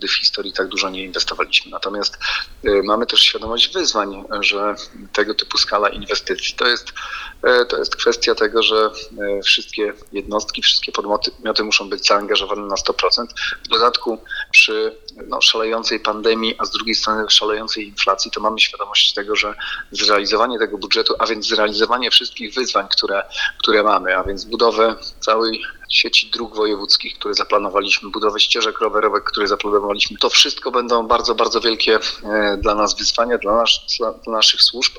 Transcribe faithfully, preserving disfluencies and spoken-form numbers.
nigdy w historii tak dużo nie inwestowaliśmy. Natomiast mamy też świadomość wyzwań, że tego typu skala inwestycji to jest, to jest kwestia tego, że wszystkie jednostki, wszystkie podmioty muszą być zaangażowane na sto procent. W dodatku przy no, szalejącej pandemii, a z drugiej strony szalejącej inflacji, to mamy świadomość tego, że zrealizowanie tego budżetu, a więc zrealizowanie wszystkich wyzwań, które, które mamy, a więc budowę całej sieci dróg wojewódzkich, które zaplanowaliśmy, budowę ścieżek rowerowych, które zaplanowaliśmy, to wszystko będą bardzo, bardzo wielkie dla nas wyzwania, dla, nas, dla naszych służb,